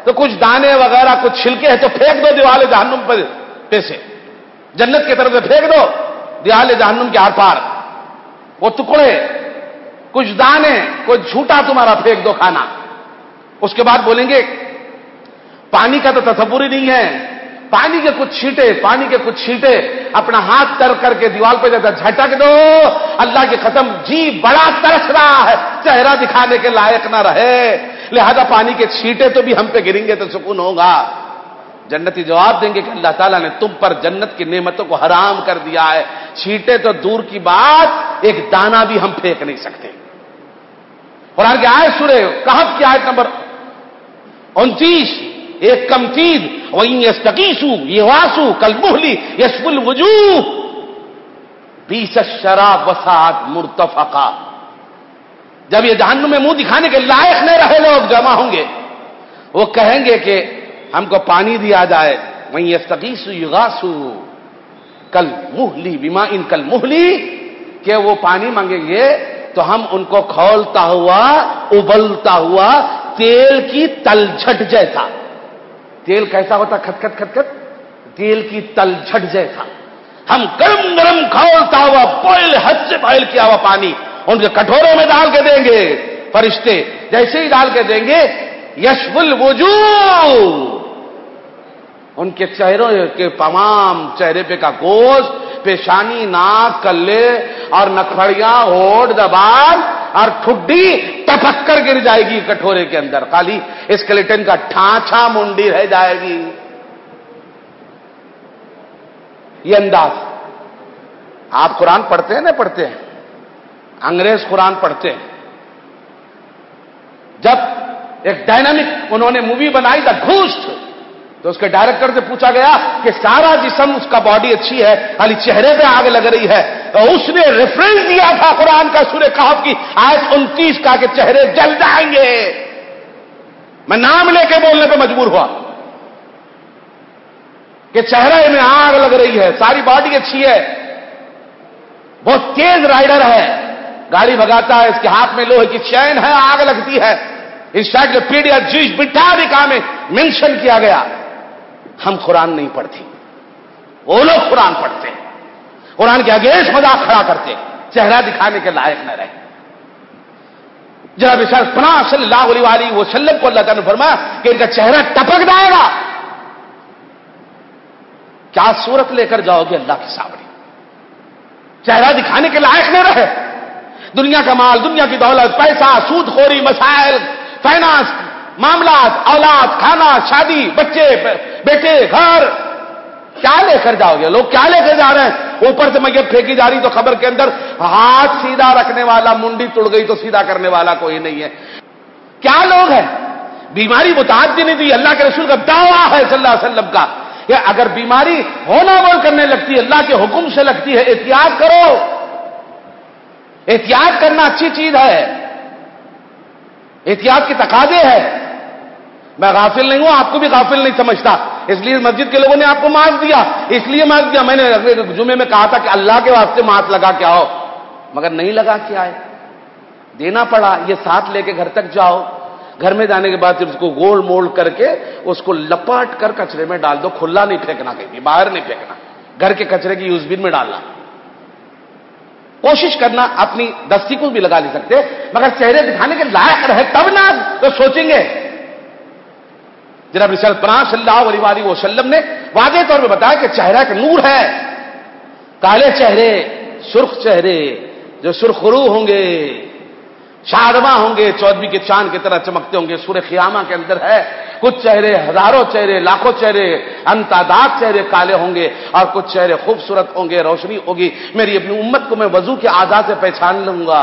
تو کچھ دانے وغیرہ کچھ چھلکے ہیں تو پھینک دو دیوال جہنم پہ سے، جنت کی طرف سے پھینک دو دیوال جہنم کے آر پار، وہ ٹکڑے کچھ دانے کوئی جھوٹا تمہارا پھینک دو کھانا. اس کے بعد بولیں گے پانی کا تو تصور ہی نہیں ہے، پانی کے کچھ چھینٹے اپنا ہاتھ تر کر کے دیوال پہ جاتا جھٹک دو. اللہ کی قسم جی بڑا ترس رہا ہے، چہرہ دکھانے کے لائق نہ رہے، لہذا پانی کے چھینٹے تو بھی ہم پہ گریں گے تو سکون ہوگا. جنتی جواب دیں گے کہ اللہ تعالیٰ نے تم پر جنت کی نعمتوں کو حرام کر دیا ہے، چھینٹے تو دور کی بات، ایک دانہ بھی ہم پھینک نہیں سکتے. قرآن کی آیت سورہ کہف کی آیت نمبر 29، ایک کم چیز وَإِن يَسْتَغِيثُوا يُغَاثُوا كَالْمُهْلِ يَشْوِي الْوُجُوهَ بِئْسَ الشَّرَابُ وَسَاءَتْ مُرْتَفَقًا. جب یہ جہنم میں منہ دکھانے کے لائق نہیں رہے لوگ جمع ہوں گے، وہ کہیں گے کہ ہم کو پانی دیا جائے. وَإِن يَسْتَغِيثُوا يُغَاثُوا كَالْمُهْلِ بِمَاءٍ كَالْمُهْلِ، کہ وہ پانی مانگیں گے تو ہم ان کو کھولتا ہوا ابلتا ہوا تیل کی تلچھٹ جیسا. تیل کیسا ہوتا؟ کھٹ کھٹ کھٹ کھٹ، تیل کی تلچھٹ جیسا. ہم گرم گرم کھولتا ہوا بوائل، حد سے بوائل کیا ہوا پانی ان کے کٹوروں میں ڈال کے دیں گے. فرشتے جیسے ہی ڈال کے دیں گے یشوی الوجوہ، ان کے چہروں کے تمام چہرے پہ کا گوشت، پیشانی، ناک، کلے اور نکھڑیاں، ہونٹ، زبان اور ٹھڈی ٹپک کر گر جائے گی کٹورے کے اندر، خالی اسکلیٹن کا ڈھانچہ منڈی رہ جائے گی. یہ انداز. آپ قرآن پڑھتے ہیں نہ پڑھتے ہیں؟ انگریز قرآن پڑھتے ہیں. جب ایک ڈائنامک انہوں نے مووی بنائی دا گھوسٹ، تو اس کے ڈائریکٹر سے پوچھا گیا کہ سارا جسم اس کا باڈی اچھی ہے، خالی چہرے پہ آگ لگ رہی ہے. تو اس نے ریفرنس دیا تھا قرآن کا سورہ کہف کی آیت 29 کا کہ چہرے جل جائیں گے. میں نام لے کے بولنے پہ مجبور ہوا کہ چہرے میں آگ لگ رہی ہے، ساری باڈی اچھی ہے، بہت تیز رائڈر ہے، گاڑی بھگاتا ہے، اس کے ہاتھ میں لوہے کی چین ہے، آگ لگتی ہے. انسائکلوپیڈیا جیوش برٹانیکا میں مینشن کیا گیا. ہم قرآن نہیں پڑھتے، وہ لوگ قرآن پڑھتے ہیں، قرآن کے اگینسٹ مذاق کھڑا کرتے، چہرہ دکھانے کے لائق نہ رہے. جناب پناہ صلی اللہ علیہ وسلم کو اللہ تعالیٰ نے فرمایا کہ ان کا چہرہ ٹپک جائے گا. کیا صورت لے کر جاؤ گے اللہ کے سامنے؟ چہرہ دکھانے کے لائق نہ رہے. دنیا کا مال، دنیا کی دولت، پیسہ، سود خوری، مسائل، فائنانس، معاملات، اولاد، کھانا، شادی، بچے، بیٹے، گھر، کیا لے کر جاؤ گے؟ لوگ کیا لے کر جا رہے ہیں؟ اوپر سے میت پھینکی جا رہی تو خبر کے اندر ہاتھ سیدھا رکھنے والا، منڈی ٹوٹ گئی تو سیدھا کرنے والا کوئی نہیں ہے. کیا لوگ ہیں؟ بیماری متعدی نہیں تھی. اللہ کے رسول کا دعویٰ ہے صلی اللہ علیہ وسلم کا کہ اگر بیماری ہونا بول کرنے لگتی ہے، اللہ کے حکم سے لگتی ہے، احتیاط کرو. احتیاط کرنا اچھی چیز ہے، احتیاط کی تقاضے ہے. میں غافل نہیں ہوں، آپ کو بھی غافل نہیں سمجھتا، اس لیے مسجد کے لوگوں نے آپ کو ماسک دیا، اس لیے ماسک دیا. میں نے اگلے جمعے میں کہا تھا کہ اللہ کے واسطے ماسک لگا کے آؤ، مگر نہیں لگا کے آئے، دینا پڑا. یہ ساتھ لے کے گھر تک جاؤ، گھر میں جانے کے بعد اس کو گول مول کر کے اس کو لپاٹ کر کچرے میں ڈال دو. کھلا نہیں پھینکنا، کہیں باہر نہیں پھینکنا، گھر کے کچرے کی یوز بن میں ڈالنا. کوشش کرنا، اپنی دستی کو بھی لگا لے سکتے، مگر چہرے دکھانے کے لائق رہے تب نہ تو سوچیں گے. جناب رسالت پناہ صلی اللہ علیہ وسلم نے واضح طور پہ بتایا کہ چہرہ ایک نور ہے. کالے چہرے، سرخ چہرے جو سرخرو ہوں گے، شادماں ہوں گے، چودھویں کے چاند کی طرح چمکتے ہوں گے. سورہ قیامہ کے اندر ہے کچھ چہرے، ہزاروں چہرے، لاکھوں چہرے، انتعداد چہرے کالے ہوں گے، اور کچھ چہرے خوبصورت ہوں گے، روشنی ہوگی. میری اپنی امت کو میں وضو کے اعضاء سے پہچان لوں گا،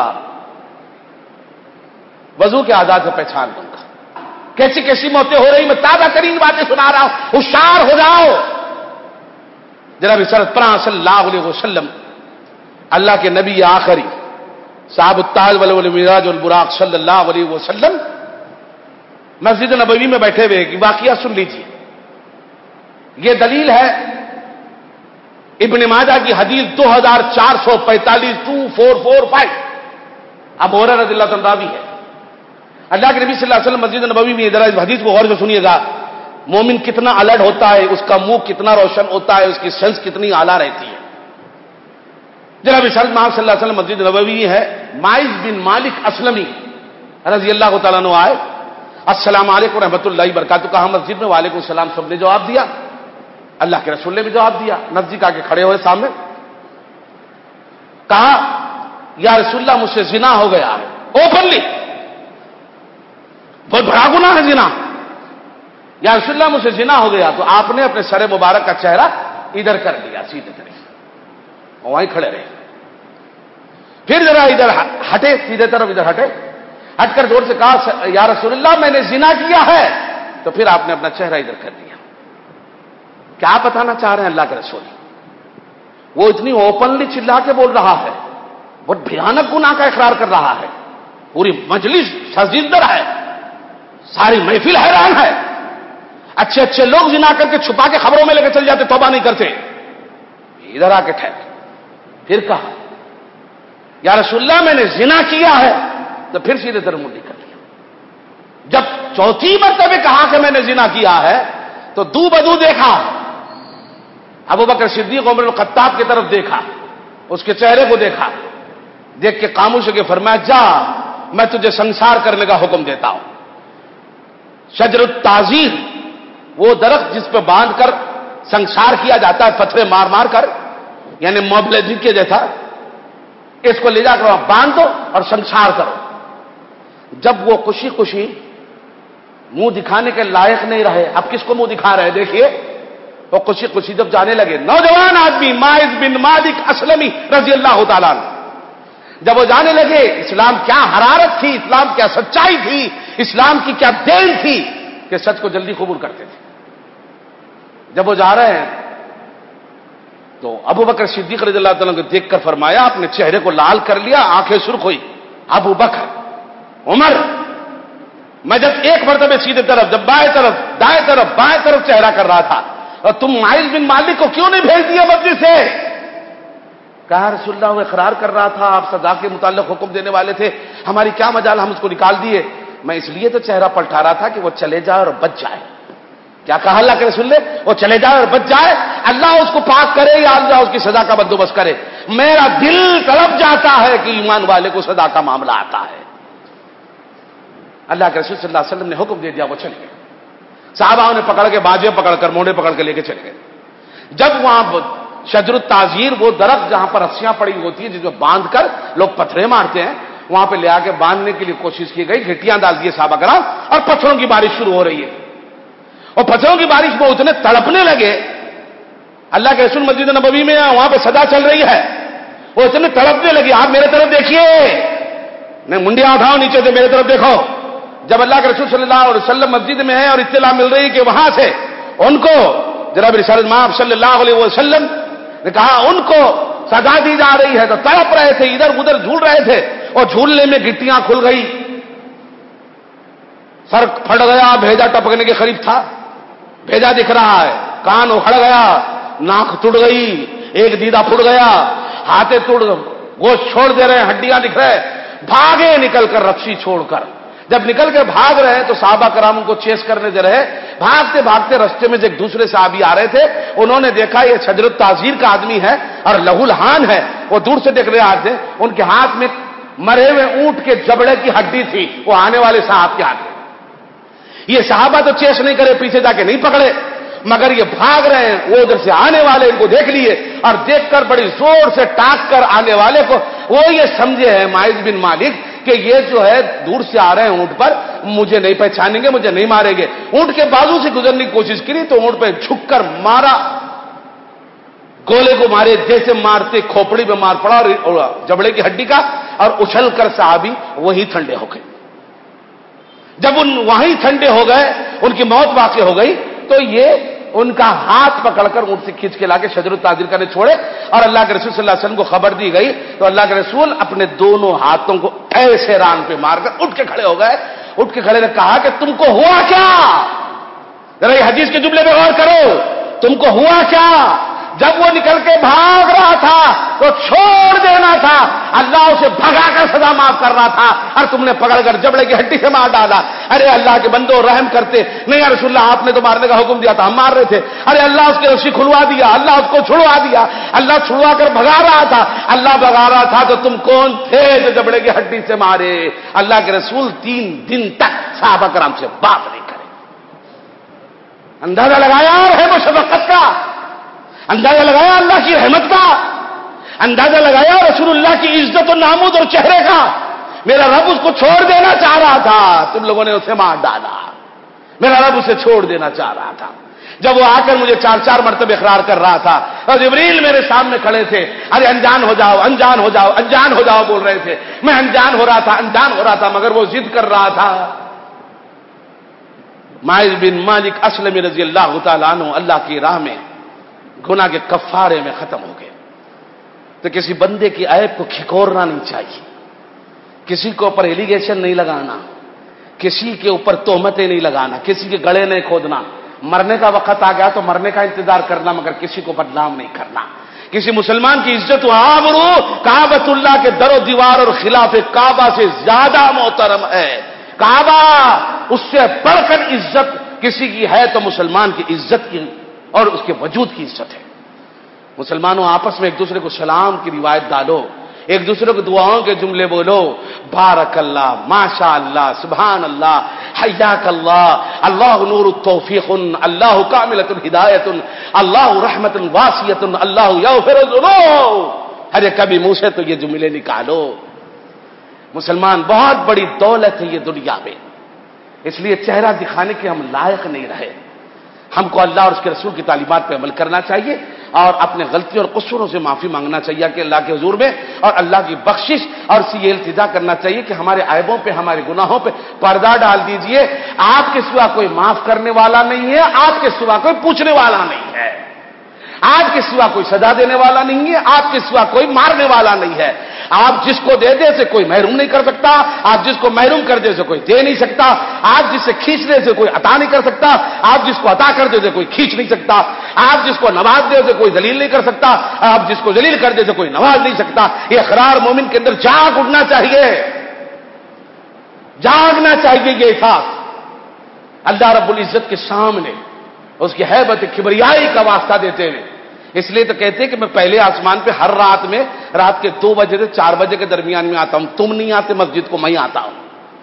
وضو کے اعضاء سے پہچان لوں گا. کیسی کیسی موتیں ہو رہی، میں تازہ ترین باتیں سنا رہا ہوں، ہوشیار ہو جاؤ. جناب رسالت پناہ صلی اللہ علیہ وسلم، اللہ کے نبی آخری، صاحب التاج والمعراج والبراق صلی اللہ علیہ وسلم مسجد نبوی میں بیٹھے ہوئے کہ واقعہ سن لیجیے. یہ دلیل ہے ابن ماجہ کی حدیث 2445 2445. ابو ہریرہ رضی اللہ عنہ راوی ہے. اللہ کے نبی صلی اللہ علیہ وسلم مسجد نبوی میں، ذرا اس حدیث کو غور سے سنیے گا. مومن کتنا الرٹ ہوتا ہے، اس کا منہ کتنا روشن ہوتا ہے، اس کی سینس کتنی اعلیٰ رہتی ہے۔ جناب ارشاد محمد صلی اللہ علیہ وسلم مسجد نبوی ہے، مائز بن مالک اسلمی رضی اللہ تعالیٰ عنہ آئے، السلام علیکم رحمۃ اللہ وبرکاتہ کہا مسجد میں، وعلیکم السلام سب نے جواب دیا، اللہ کے رسول نے بھی جواب دیا، نزدیک آ کے کھڑے ہوئے سامنے، کہا یا رسول اللہ مجھ سے زنا ہو گیا ہے، اوپنلی، بہت بڑا گناہ ہے زنا، یا رسول اللہ مجھ سے زنا ہو گیا، تو آپ نے اپنے سر مبارک کا چہرہ ادھر کر دیا سیدھے طرف، وہیں کھڑے رہے، پھر ذرا ادھر ہٹے، سیدھے طرف ادھر ہٹے، ہٹ کر زور سے کہا یا رسول اللہ میں نے زنا کیا ہے، تو پھر آپ نے اپنا چہرہ ادھر کر دیا۔ کیا بتانا چاہ رہے ہیں اللہ کے رسول؟ وہ اتنی اوپنلی چلا کے بول رہا ہے، بہت بھیانک گناہ کا اقرار کر رہا ہے، پوری مجلس شرزندر ہے، ساری محفل حیران ہے، اچھے اچھے لوگ زنا کر کے چھپا کے خبروں میں لے کے چل جاتے، توبہ نہیں کرتے، ادھر آ کے ٹھہر، پھر کہا یا رسول اللہ میں نے زنا کیا ہے، تو پھر سیدھے طرف منہ کر دیا۔ جب چوتھی مرتبہ کہا کہ میں نے زنا کیا ہے، تو دو بدو دیکھا، ابو بکر صدیق عمر الخطاب کی طرف دیکھا، اس کے چہرے کو دیکھا، دیکھ کے خاموش ہو کے فرمایا جا میں تجھے سنسار کرنے کا حکم دیتا ہوں۔ شجر التعزیر، وہ درخت جس پہ باندھ کر سنسار کیا جاتا ہے پتھرے مار مار کر، یعنی موبلجی کے جیسا، اس کو لے جا کر باندھ دو اور سنسار کرو۔ جب وہ خوشی خوشی منہ دکھانے کے لائق نہیں رہے، اب کس کو منہ دکھا رہے دیکھیے، وہ خوشی خوشی جب جانے لگے، نوجوان آدمی مائز بن مالک اسلمی رضی اللہ تعالیٰ عنہ، جب وہ جانے لگے، اسلام کیا حرارت تھی، اسلام کیا سچائی تھی، اسلام کی کیا دین تھی کہ سچ کو جلدی قبول کرتے تھے۔ جب وہ جا رہے ہیں تو ابو بکر صدیق رضی اللہ تعالیٰ کو دیکھ کر فرمایا، اپنے چہرے کو لال کر لیا، آنکھیں سرخ ہوئی، ابو بکر، عمر، میں جب ایک مرتبہ سیدھے طرف، جب بائیں طرف، دائیں طرف، بائیں طرف چہرہ کر رہا تھا، اور تم مائز بن مالک کو کیوں نہیں بھیج دیا مسجد سے؟ کہا رسول اللہ وہ اقرار کر رہا تھا، آپ سزا کے متعلق حکم دینے والے تھے، ہماری کیا مجال، ہم اس کو نکال دیے، میں اس لیے تو چہرہ پلٹا رہا تھا کہ وہ چلے جائے اور بچ جائے۔ کیا کہا اللہ کے رسول نے؟ وہ چلے جائے اور بچ جائے، اللہ اس کو پاک کرے یا اللہ اس کی سزا کا بندوبست کرے۔ میرا دل تڑپ جاتا ہے کہ ایمان والے کو سزا کا معاملہ آتا ہے۔ اللہ کے رسول صلی اللہ علیہ وسلم نے حکم دے دیا، وہ چلے گئے، صحابہ نے پکڑ کے باجے پکڑ کر موڑے پکڑ کے لے کے چلے گئے۔ جب وہاں شجر التعزیر، وہ درخت جہاں پر رسیاں پڑی ہوتی ہیں جس میں باندھ کر لوگ پتھرے مارتے ہیں، وہاں پہ لے آ کے باندھنے کے لیے کوشش کی گئی، گھٹیاں ڈال دیے صحابہ کرام، اور پتھروں کی بارش شروع ہو رہی ہے، اور پتھروں کی بارش میں اتنے تڑپنے لگے، اللہ کے رسول مسجد نبوی میں وہاں پہ سدا چل رہی ہے، وہ اتنے تڑپنے لگے، آپ میرے طرف دیکھیے، میں منڈیاں اٹھاؤ نیچے سے میرے طرف دیکھو۔ جب اللہ کے رسول صلی اللہ علیہ وسلم مسجد میں ہے اور اطلاع مل رہی کہ وہاں سے ان کو جناب رسالت مآب صلی اللہ علیہ وسلم نے کہا ان کو سزا دی جا رہی ہے، تو تڑپ رہے تھے، ادھر ادھر جھول رہے تھے، اور جھولنے میں گٹیاں کھل گئی، سر پھٹ گیا، بھیجا ٹپکنے کے قریب تھا، بھیجا دکھ رہا ہے، کان اکھڑ گیا، ناک ٹوٹ گئی، ایک دیدہ پھٹ گیا، ہاتھیں ٹوٹ، گوشت چھوڑ دے رہے ہیں، ہڈیاں دکھ رہے، بھاگے نکل کر رسی چھوڑ کر۔ جب نکل کے بھاگ رہے ہیں تو صحابہ کرام ان کو چیس کرنے دے رہے، بھاگتے بھاگتے رستے میں سے ایک دوسرے صحابی آ رہے تھے، انہوں نے دیکھا یہ شجر التعزیر کا آدمی ہے اور لہو لہان ہے، وہ دور سے دیکھ رہے آتے، ان کے ہاتھ میں مرے ہوئے اونٹ کے جبڑے کی ہڈی تھی، وہ آنے والے صاحب کے ہاتھ میں۔ یہ صحابہ تو چیس نہیں کرے، پیچھے جا کے نہیں پکڑے، مگر یہ بھاگ رہے ہیں، وہ ادھر سے آنے والے ان کو دیکھ لیے، اور دیکھ کر بڑی زور سے ٹاک کر آنے والے کو وہ یہ سمجھے ہیں مائز بن مالک کہ یہ جو ہے دور سے آ رہے ہیں اونٹ پر، مجھے نہیں پہچانیں گے، مجھے نہیں ماریں گے۔ اونٹ کے بازو سے گزرنے کی کوشش کی تو اونٹ پہ جھک کر مارا، گولے کو مارے، جیسے مارتے کھوپڑی پہ مار پڑا اور جبڑے کی ہڈی کا، اور اچھل کر صحابی وہی ٹھنڈے ہو گئے۔ جب ان وہیں ٹھنڈے ہو گئے، ان کی موت واقع ہو گئی، تو یہ ان کا ہاتھ پکڑ کر اونٹ سے کھینچ کے لا کے شجر التعزیر کرنے چھوڑے، اور اللہ کے رسول صلی اللہ علیہ وسلم کو خبر دی گئی تو اللہ کے رسول اپنے دونوں ہاتھوں کو ایسے ران پہ مار کر اٹھ کے کھڑے ہو گئے۔ اٹھ کے کھڑے نے کہا کہ تم کو ہوا کیا؟ ذرا یہ حدیث کے جملے پہ غور کرو، تم کو ہوا کیا؟ جب وہ نکل کے بھاگ رہا تھا تو چھوڑ دینا تھا، اللہ اسے بھگا کر سزا معاف کر رہا تھا، اور تم نے پکڑ کر جبڑے کی ہڈی سے مار ڈالا۔ ارے اللہ کے بندو رحم کرتے، نہیں یا رسول اللہ آپ نے تو مارنے کا حکم دیا تھا، ہم مار رہے تھے۔ ارے اللہ اس کی رسی کھلوا دیا، اللہ اس کو چھڑوا دیا، اللہ چھڑوا کر بھگا رہا تھا، اللہ بھگا رہا تھا تو تم کون تھے جو جبڑے کی ہڈی سے مارے؟ اللہ کے رسول 3 دن تک صحابہ کرام سے بات نہیں کرے۔ اندازہ لگایا رحم و شفقت کا، اندازہ لگایا اللہ کی رحمت کا، اندازہ لگایا رسول اللہ کی عزت و ناموس اور چہرے کا۔ میرا رب اس کو چھوڑ دینا چاہ رہا تھا، تم لوگوں نے اسے مار ڈالا۔ میرا رب اسے چھوڑ دینا چاہ رہا تھا۔ جب وہ آ کر مجھے 4 مرتبہ اقرار کر رہا تھا اور جبریل میرے سامنے کھڑے تھے، ارے انجان ہو جاؤ، انجان ہو جاؤ، انجان ہو جاؤ بول رہے تھے، میں انجان ہو رہا تھا، انجان ہو رہا تھا، مگر وہ ضد کر رہا تھا۔ ماعز بن مالک اسلمی رضی اللہ تعالیٰ عنہ اللہ کی راہ میں گناہ کے کفارے میں ختم ہو گئے۔ تو کسی بندے کی عیب کو کھکورنا نہیں چاہیے، کسی کے اوپر ایلیگیشن نہیں لگانا، کسی کے اوپر تہمتیں نہیں لگانا، کسی کے گڑے نہیں کھودنا۔ مرنے کا وقت آ گیا تو مرنے کا انتظار کرنا، مگر کسی کو بدنام نہیں کرنا۔ کسی مسلمان کی عزت و آبرو کعبۃ اللہ کے در و دیوار اور خلاف کعبہ سے زیادہ محترم ہے۔ کعبہ اس سے بڑھ کر عزت کسی کی ہے تو مسلمان کی عزت کی اور اس کے وجود کی عزت ہے۔ مسلمانوں آپس میں ایک دوسرے کو سلام کی روایت ڈالو، ایک دوسرے کو دعاؤں کے جملے بولو، بارک اللہ، ماشاء اللہ، سبحان اللہ، حیاک اللہ، اللہ نور التوفیق، اللہ کاملۃ الہدایت، اللہ رحمت واسعۃ، اللہ یغفر الذنوب۔ ارے کبھی منہ سے تو یہ جملے نکالو۔ مسلمان بہت بڑی دولت ہے یہ دنیا میں، اس لیے چہرہ دکھانے کے ہم لائق نہیں رہے۔ ہم کو اللہ اور اس کے رسول کی تعلیمات پہ عمل کرنا چاہیے اور اپنے غلطیوں اور قصوروں سے معافی مانگنا چاہیے کہ اللہ کے حضور میں، اور اللہ کی بخشش اور اس سے یہ التجا کرنا چاہیے کہ ہمارے عیبوں پہ، ہمارے گناہوں پہ پردہ ڈال دیجئے۔ آپ کے سوا کوئی معاف کرنے والا نہیں ہے، آپ کے سوا کوئی پوچھنے والا نہیں ہے، آپ کے سوا کوئی سزا دینے والا نہیں ہے، آپ کے سوا کوئی مارنے والا نہیں ہے۔ آپ جس کو دے دے سے کوئی محروم نہیں کر سکتا، آپ جس کو محروم کر دے سے کوئی دے نہیں سکتا، آپ جس سے کھینچنے سے کوئی عطا نہیں کر سکتا، آپ جس کو عطا کر دے سے کوئی کھینچ نہیں سکتا، آپ جس کو نواز دے سے کوئی ذلیل نہیں کر سکتا، آپ جس کو ذلیل کر دے سے کوئی نواز نہیں سکتا۔ یہ اقرار مومن کے اندر جاگ اٹھنا چاہیے، جاگنا چاہیے یہ احساس اللہ رب العزت کے سامنے اس کی ہیبت کبریائی کا واسطہ دیتے ہوئے۔ اس لیے تو کہتے ہیں کہ میں پہلے آسمان پہ ہر رات میں رات کے 2 بجے سے 4 بجے کے درمیان میں آتا ہوں، تم نہیں آتے مسجد کو، میں آتا ہوں۔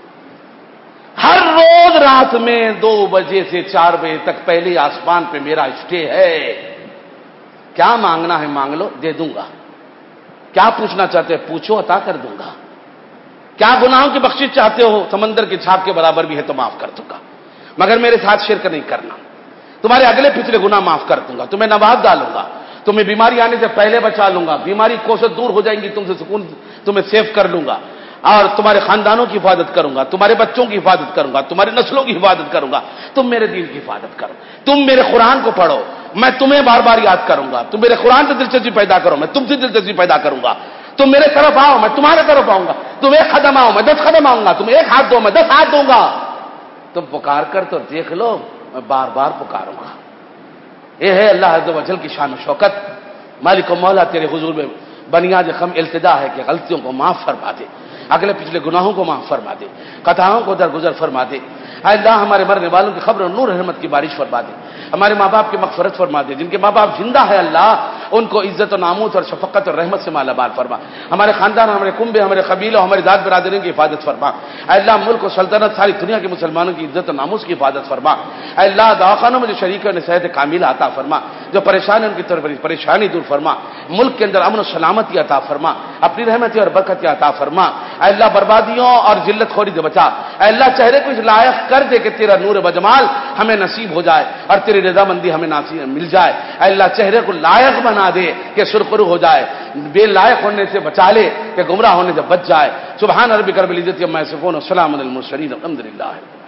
ہر روز رات میں 2 بجے سے 4 بجے تک پہلے آسمان پہ میرا اسٹے ہے۔ کیا مانگنا ہے مانگ لو، دے دوں گا۔ کیا پوچھنا چاہتے ہیں پوچھو، عطا کر دوں گا۔ کیا گناہوں کی بخشش چاہتے ہو، سمندر کی چھاپ کے برابر بھی ہے تو معاف کر دوں گا، مگر میرے ساتھ شرک نہیں کرنا۔ تمہارے اگلے پچھلے گناہ معاف کر دوں گا، تمہیں نواز ڈالوں گا، تمہیں بیماری آنے سے پہلے بچا لوں گا، بیماری کوسوں دور ہو جائیں گی تم سے، سکون تمہیں سیف کر لوں گا، اور تمہارے خاندانوں کی حفاظت کروں گا، تمہارے بچوں کی حفاظت کروں گا، تمہاری نسلوں کی حفاظت کروں گا۔ تم میرے دین کی حفاظت کرو، تم میرے قرآن کو پڑھو، میں تمہیں بار بار یاد کروں گا، تم میرے قرآن سے دلچسپی پیدا کرو، میں تم سے دلچسپی پیدا کروں گا، تم میرے طرف آؤ میں تمہارے طرف آؤں گا، تم 1 قدم آؤ میں 10 قدم آؤں گا، تم 1 ہاتھ دو میں 10 ہاتھ دوں گا۔ تم پکار کر تو دیکھ لو، میں بار بار پکاروں گا۔ یہ ہے اللہ عز و جل کی شان و شوکت۔ مالک و مولا تیرے حضور میں بنیاد خم التجا ہے کہ غلطیوں کو معاف فرما دے، اگلے پچھلے گناہوں کو معاف فرما دے، خطاؤں کو درگزر فرما دے۔ اے اللہ ہمارے مرنے والوں کی خبر نور رحمت کی بارش فرما دے، ہمارے ماں باپ کی مغفرت فرما دے، جن کے ماں باپ زندہ ہے اللہ ان کو عزت و ناموس اور شفقت اور رحمت سے مالا مال فرما، ہمارے خاندان، ہمارے کنبے، ہمارے قبیلوں، ہماری ذات برادری کی حفاظت فرما۔ اے اللہ ملک و سلطنت ساری دنیا کے مسلمانوں کی عزت و ناموس کی حفاظت فرما۔ اے اللہ دواخانوں میں جو شریک اور صحت کاملہ عطا فرما، جو پریشان ہیں ان کی طرف پریشانی دور فرما، ملک کے اندر امن و سلامتی عطا فرما، اپنی رحمت اور برکت عطا فرما۔ اے اللہ بربادیوں اور ذلت خوری سے بچا، اے اللہ چہرے کو اس لائق کر دے کہ تیرا نور و جمال ہمیں نصیب ہو جائے اور تیری رضامندی ہمیں مل جائے۔ اے اللہ چہرے کو لائق بنا دے کہ سرخرو ہو جائے، بے لائق ہونے سے بچا لے کہ گمراہ ہونے سے بچ جائے۔ سبحان ربک رب العزت عما یصفون وسلام علی المرسلین والحمد للہ۔